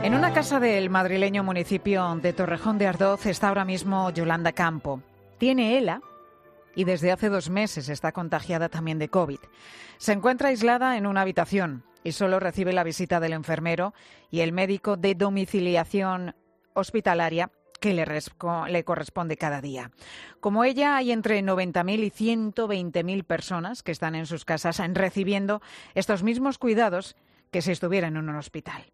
En una casa del madrileño municipio de Torrejón de Ardoz está ahora mismo Yolanda Campo. Tiene ELA y desde hace 2 meses está contagiada también de COVID. Se encuentra aislada en una habitación y solo recibe la visita del enfermero y el médico de domiciliación hospitalaria que le corresponde cada día. Como ella, hay entre 90.000 y 120.000 personas que están en sus casas recibiendo estos mismos cuidados que si estuvieran en un hospital.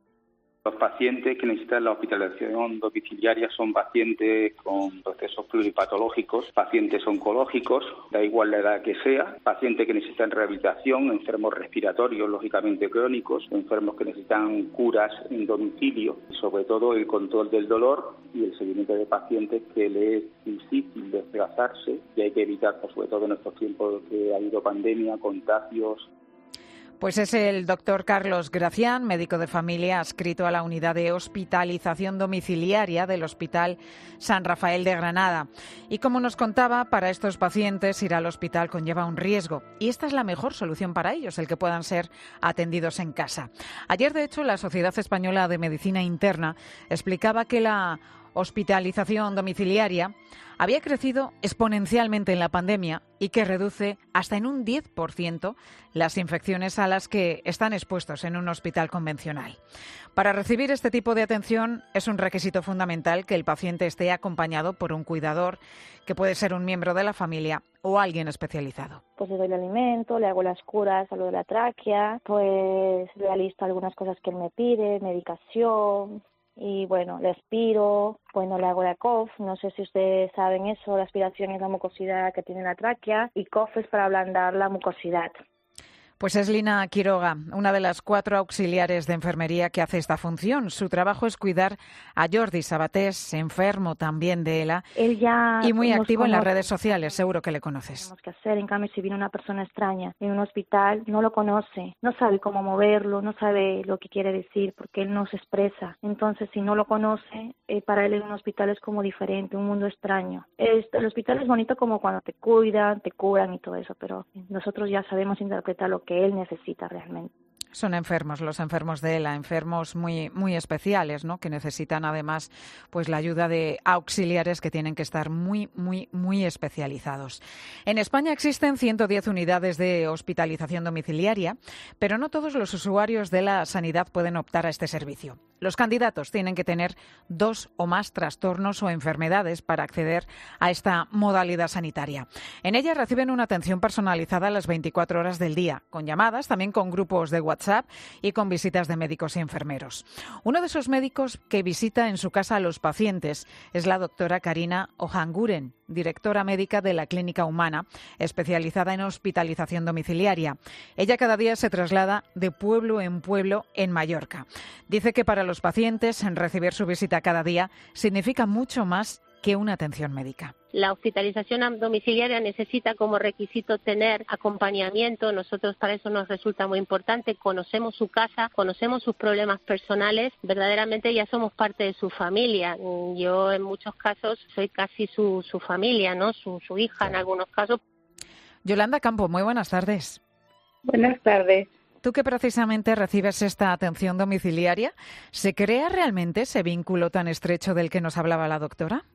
Los pacientes que necesitan la hospitalización domiciliaria son pacientes con procesos pluripatológicos, pacientes oncológicos, da igual la edad que sea, pacientes que necesitan rehabilitación, enfermos respiratorios, lógicamente crónicos, enfermos que necesitan curas en domicilio, y sobre todo el control del dolor y el seguimiento de pacientes que les es difícil desplazarse y hay que evitar, sobre todo en estos tiempos que ha habido pandemia, contagios. Pues es el doctor Carlos Gracián, médico de familia adscrito a la unidad de hospitalización domiciliaria del Hospital San Rafael de Granada. Y como nos contaba, para estos pacientes ir al hospital conlleva un riesgo y esta es la mejor solución para ellos, el que puedan ser atendidos en casa. Ayer, de hecho, la Sociedad Española de Medicina Interna explicaba que la hospitalización domiciliaria había crecido exponencialmente en la pandemia y que reduce hasta en un 10% las infecciones a las que están expuestos en un hospital convencional. Para recibir este tipo de atención es un requisito fundamental que el paciente esté acompañado por un cuidador, que puede ser un miembro de la familia o alguien especializado. Pues le doy el alimento, le hago las curas a lo de la tráquea, pues le alisto algunas cosas que él me pide, medicación. Y bueno, le aspiro, bueno, le hago la cough, no sé si ustedes saben eso, la aspiración es la mucosidad que tiene la tráquea y cough es para ablandar la mucosidad. Pues es Lina Quiroga, una de las 4 auxiliares de enfermería que hace esta función. Su trabajo es cuidar a Jordi Sabatés, enfermo también de ELA, y muy activo en las redes sociales, seguro que le conoces. Tenemos que hacer, en cambio, si viene una persona extraña en un hospital, no lo conoce, no sabe cómo moverlo, no sabe lo que quiere decir, porque él no se expresa. Entonces, si no lo conoce, para él en un hospital es como diferente, un mundo extraño. El hospital es bonito como cuando te cuidan, te curan y todo eso, pero nosotros ya sabemos interpretar lo que él necesita realmente. Son enfermos, los enfermos de ELA, enfermos muy, muy especiales, ¿no? Que necesitan además pues la ayuda de auxiliares que tienen que estar muy, muy, muy especializados. En España existen 110 unidades de hospitalización domiciliaria, pero no todos los usuarios de la sanidad pueden optar a este servicio. Los candidatos tienen que tener 2 o más trastornos o enfermedades para acceder a esta modalidad sanitaria. En ella reciben una atención personalizada a las 24 horas del día, con llamadas, también con grupos de WhatsApp y con visitas de médicos y enfermeros. Uno de esos médicos que visita en su casa a los pacientes es la doctora Karina Ojanguren, directora médica de la Clínica Humana, especializada en hospitalización domiciliaria. Ella cada día se traslada de pueblo en Mallorca. Dice que para los pacientes recibir su visita cada día significa mucho más que una atención médica. La hospitalización domiciliaria necesita como requisito tener acompañamiento. Nosotros para eso nos resulta muy importante. Conocemos su casa, conocemos sus problemas personales. Verdaderamente ya somos parte de su familia. Yo en muchos casos soy casi su familia, ¿no? Su hija en algunos casos. Yolanda Campo, muy buenas tardes. Buenas tardes. Tú que precisamente recibes esta atención domiciliaria, ¿se crea realmente ese vínculo tan estrecho del que nos hablaba la doctora?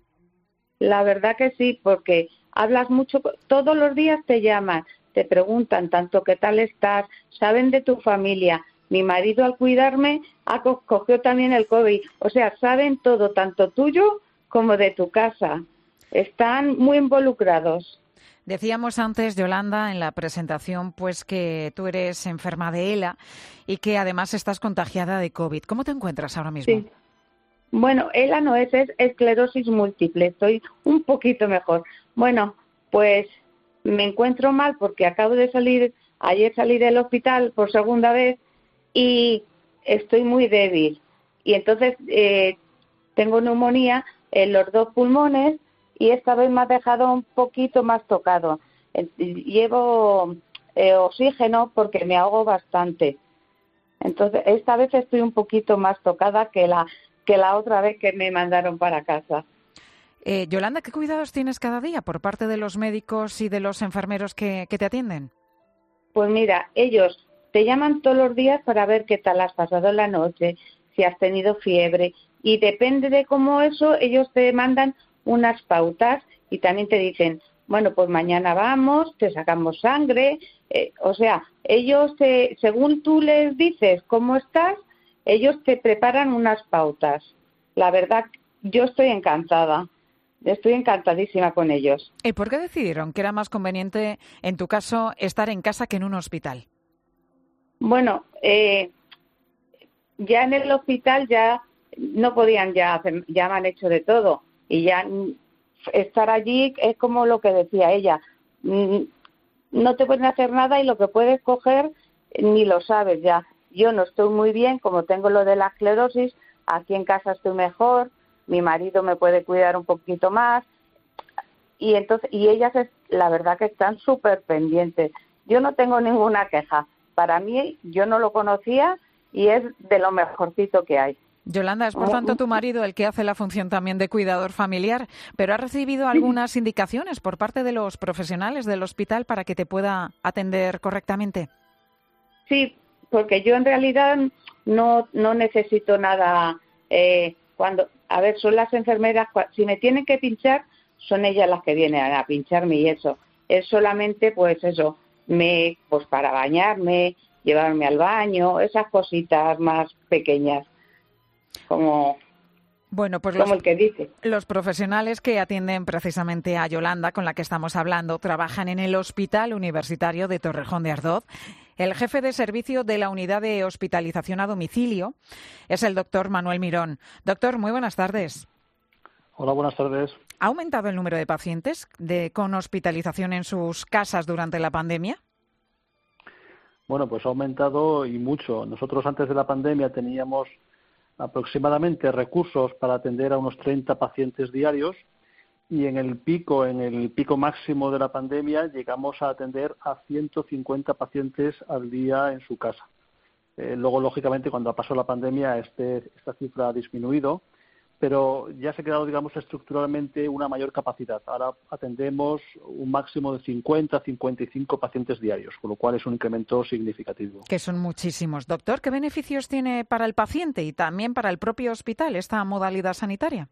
La verdad que sí, porque hablas mucho, todos los días te llaman, te preguntan tanto qué tal estás, saben de tu familia. Mi marido al cuidarme cogió también el COVID, o sea, saben todo, tanto tuyo como de tu casa. Están muy involucrados. Decíamos antes, Yolanda, en la presentación, pues que tú eres enferma de ELA y que además estás contagiada de COVID. ¿Cómo te encuentras ahora mismo? Sí. Bueno, ELA no es esclerosis múltiple, estoy un poquito mejor. Bueno, pues me encuentro mal porque acabo de ayer salí del hospital por segunda vez y estoy muy débil. Y entonces tengo neumonía en los 2 pulmones y esta vez me ha dejado un poquito más tocado. Llevo oxígeno porque me ahogo bastante. Entonces, esta vez estoy un poquito más tocada que la otra vez que me mandaron para casa. Yolanda, ¿qué cuidados tienes cada día por parte de los médicos y de los enfermeros que te atienden? Pues mira, ellos te llaman todos los días para ver qué tal has pasado la noche, si has tenido fiebre, y depende de cómo eso, ellos te mandan unas pautas y también te dicen, bueno, pues mañana vamos, te sacamos sangre, o sea, ellos, según tú les dices cómo estás, ellos te preparan unas pautas. La verdad, yo estoy encantadísima con ellos. ¿Y por qué decidieron que era más conveniente, en tu caso, estar en casa que en un hospital? Bueno, ya en el hospital ya no podían ya me han hecho de todo y ya estar allí es como lo que decía ella, no te pueden hacer nada y lo que puedes coger ni lo sabes ya. Yo no estoy muy bien, como tengo lo de la esclerosis, aquí en casa estoy mejor, mi marido me puede cuidar un poquito más y ellas la verdad que están súper pendientes. Yo no tengo ninguna queja. Para mí, yo no lo conocía y es de lo mejorcito que hay. Yolanda, es por tanto tu marido el que hace la función también de cuidador familiar, pero ¿has recibido algunas indicaciones por parte de los profesionales del hospital para que te pueda atender correctamente? Sí, porque yo en realidad no necesito nada. Son las enfermeras, si me tienen que pinchar, son ellas las que vienen a pincharme y eso. Es solamente, pues eso, pues para bañarme, llevarme al baño, esas cositas más pequeñas. Como el que dice. Los profesionales que atienden precisamente a Yolanda, con la que estamos hablando, trabajan en el Hospital Universitario de Torrejón de Ardoz. El jefe de servicio de la unidad de hospitalización a domicilio es el doctor Manuel Mirón. Doctor, muy buenas tardes. Hola, buenas tardes. ¿Ha aumentado el número de pacientes con hospitalización en sus casas durante la pandemia? Bueno, pues ha aumentado y mucho. Nosotros antes de la pandemia teníamos aproximadamente recursos para atender a unos 30 pacientes diarios y en el pico máximo de la pandemia llegamos a atender a 150 pacientes al día en su casa. Luego, lógicamente, cuando pasó la pandemia, esta cifra ha disminuido, pero ya se ha quedado, digamos, estructuralmente una mayor capacidad. Ahora atendemos un máximo de 50, 55 pacientes diarios, con lo cual es un incremento significativo. Que son muchísimos. Doctor, ¿qué beneficios tiene para el paciente y también para el propio hospital esta modalidad sanitaria?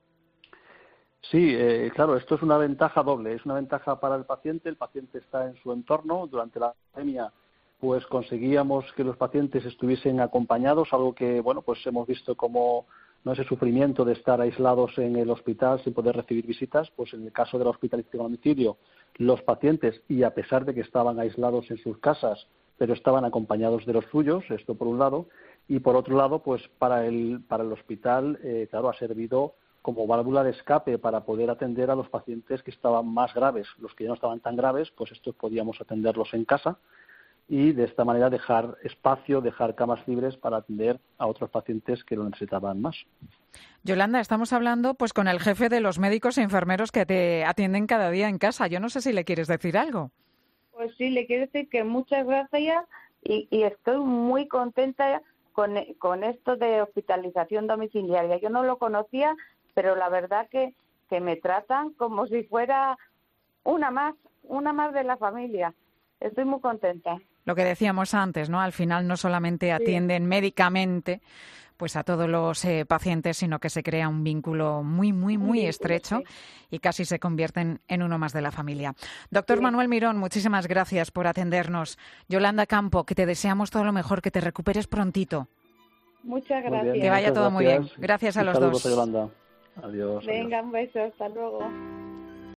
Sí, claro, esto es una ventaja doble. Es una ventaja para el paciente está en su entorno. Durante la pandemia pues conseguíamos que los pacientes estuviesen acompañados, algo que, bueno, pues hemos visto como no ese sufrimiento de estar aislados en el hospital sin poder recibir visitas, pues en el caso de la hospitalización a domicilio, los pacientes, y a pesar de que estaban aislados en sus casas, pero estaban acompañados de los suyos, esto por un lado, y por otro lado, pues para el hospital, claro, ha servido como válvula de escape para poder atender a los pacientes que estaban más graves. Los que ya no estaban tan graves, pues estos podíamos atenderlos en casa y de esta manera dejar espacio, dejar camas libres para atender a otros pacientes que lo necesitaban más. Yolanda, estamos hablando pues con el jefe de los médicos e enfermeros que te atienden cada día en casa. Yo no sé si le quieres decir algo. Pues sí, le quiero decir que muchas gracias y estoy muy contenta con esto de hospitalización domiciliaria. Yo no lo conocía, pero la verdad que me tratan como si fuera una más de la familia. Estoy muy contenta. Lo que decíamos antes, ¿no? Al final no solamente atienden médicamente pues a todos los pacientes, sino que se crea un vínculo muy estrecho y casi se convierten en uno más de la familia. Doctor Manuel Mirón, muchísimas gracias por atendernos. Yolanda Campo, que te deseamos todo lo mejor, que te recuperes prontito. Muchas gracias. Que vaya todo muy bien. Gracias a los dos. Yolanda. Adiós. Venga, adiós. un beso. Hasta luego.